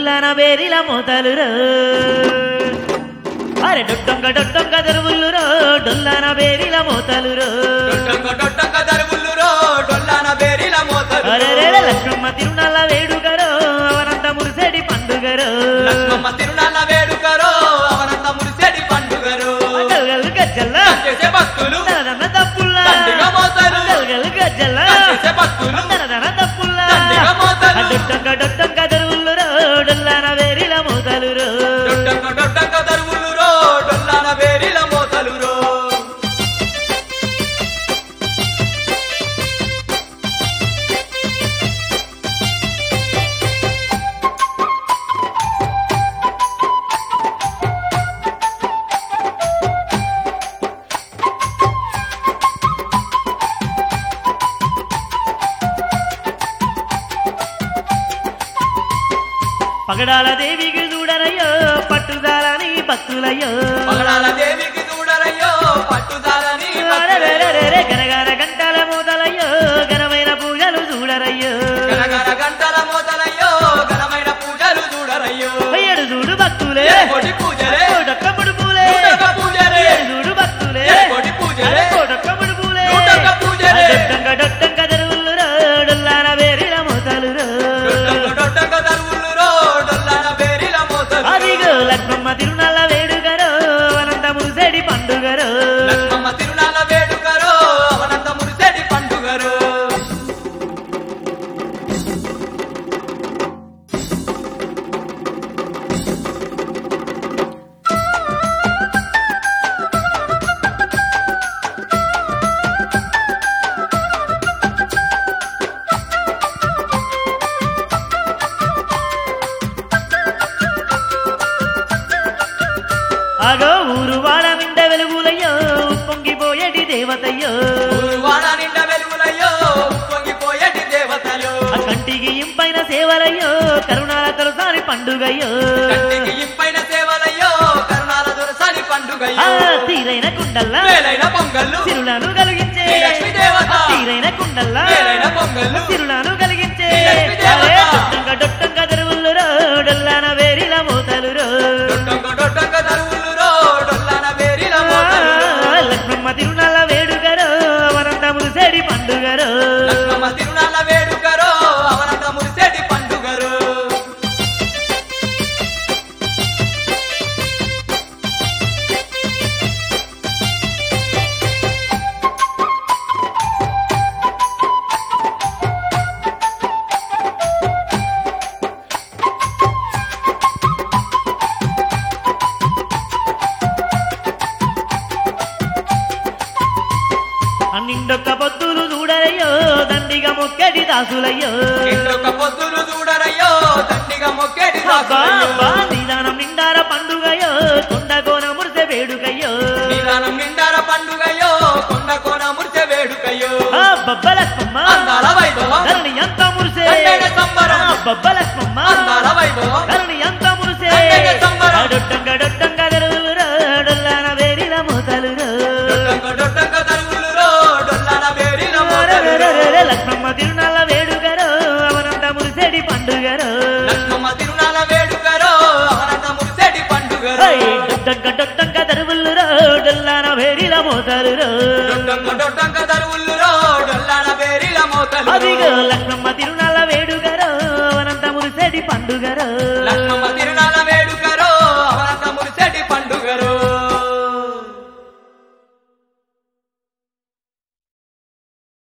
డొల్లన బేరిల మోతలురో అరే డొట్టంగ దరువులురో డొల్లన బేరిల మోతలురో డొట్టంగ దరువులురో డొల్లన బేరిల మోతలురో అరే లక్ష్మమ్మ తిరునాళ్ళ వేడుకరో అవనంత మురిసేడి పండుగరో లక్ష్మమ్మ తిరునాళ్ళ వేడుకరో అవనంత మురిసేడి పండుగరో గల్గల్ గజ్జల్ల చేసే భక్తులు దనదన తప్పుల్లా దండిగా మోతలు గల్గల్ గజ్జల్ల చేసే భక్తులు దనదన తప్పుల్లా దండిగా మోతలు డొట్టంగ దరువులురో డొల్లన బేరిల మోతలురో డొట్టంగ దరువులురో డొల్లన బేరిల మోతలురో పగడాల దేవికి చూడరయ్యో పట్టుదాలని భక్తులయ్యో పగడాల దేవికి చూడరయ్యో పట్టుదాలని అరెరెరెరెరె గనగన గంటల మోతలయ్యో ఘనమైన పూజలు చూడరయ్యో గనగన గంటల మోతలయ్యో ఘనమైన పూజలు చూడరయ్యో అయ్యడు చూడు భక్తులే కోటి పూజలే కోటొక్కముడు పూలే నూటొక్క పూజలే చూడు భక్తులే కోటి పూజలే కోటొక్కముడు పూలే నూటొక్క పూజలే డొట్టంగ దరువులురో డొల్లన బేరిల మోతలురో డొట్టంగ దరువులురో డొల్లన బేరిల మోతలురో అదిగో లక్ష్మమ్మ తిరునాళ్ళ వేడుకరో అనంత మురిసేడి పండుగరో లక్ష్మమ్మ తిరునాళ్ళ వేడుకరో అవనంత మురిసేడి పండుగరో ఆగో ఊరు వాడ నిండ వెలుగులయ్యో పొంగిపోయేటి దేవతయ్యో వాడ నిండ వెలుగులయ్యో పొంగిపోయేటి దేవతలు ఆ కంటికి ఇంపైన సేవలయ్యో కరుణాల తొలసారి పండుగయ్యో కంటికి ఇంపైన సేవలయ్యో కరుణాల దొరసాని పండుగయ్యో తీరైన కుండల్లా వేలైన పొంగళ్ళు తిరునాను కలిగించే శ్రీ లక్ష్మీ దేవత తీరైన కుండల్లా వేలైన పొంగళ్ళు తిరునాను కలిగించే శ్రీ లక్ష్మీ దేవత డొట్టంగ దరువులురో డొల్లన వేరిల మోతలురో డొట్టంగ దరువులురో డొల్లన బేరిల మోతలురో లక్ష్మమ్మ తిరునాళ్ళ వేడుకరో అవనంత మురిసేడి పండుగరో లక్ష్మమ్మ తిరునాళ్ళ వేడుకరో అవనంత మురిసేటి పండుగరో నిండొక్క పొద్దులు చూడరయ్యో దండిగా మొక్కటి దాసులయ్యో ఇంకొక పొద్దులు చూడరయ్యో దండిగా మొక్కేటి అబ్బా, దాసులయ్యో అబ్బా, నిదానం నిండార పండుగయో కొండ కోన మురిసె వేడుకయ్యో నిదానం నిండార పండుగయ్యో కొండ కోన మురిసె వేడుకయ్యో ఆ బొబ్బలక్ష్మమ్మ అందాల వైభవం ధరణి ఎంత మురిసే దండగ సంబరం బొబ్బలక్ష్మమ్మ అందాల వైభవం ధరణి ఎంత మురిసే దండగ సంబరం డొట్టంగ దరువులురో డొల్లన వేరిల మోతలురో డొట్టంగ దరువులురో డొల్లన బేరిల మోతలురో లక్ష్మమ్మ తిరునాళ్ళ వేడుకరో అవనంత మురిసేడి పండుగరో లక్ష్మమ్మ తిరునాళ్ళ వేడుకరో అవనంత మురిసేటి పండుగరో డొట్టంగ దరువులురో డొల్లన వేరిల మోతలురో డొట్టంగ దరువులురో డొల్లన బేరిల మోతలురో అదిగో లక్ష్మమ్మ తిరునాళ్ళ వేడుకరో అవనంత మురిసేడి పండుగరో లక్ష్మమ్మ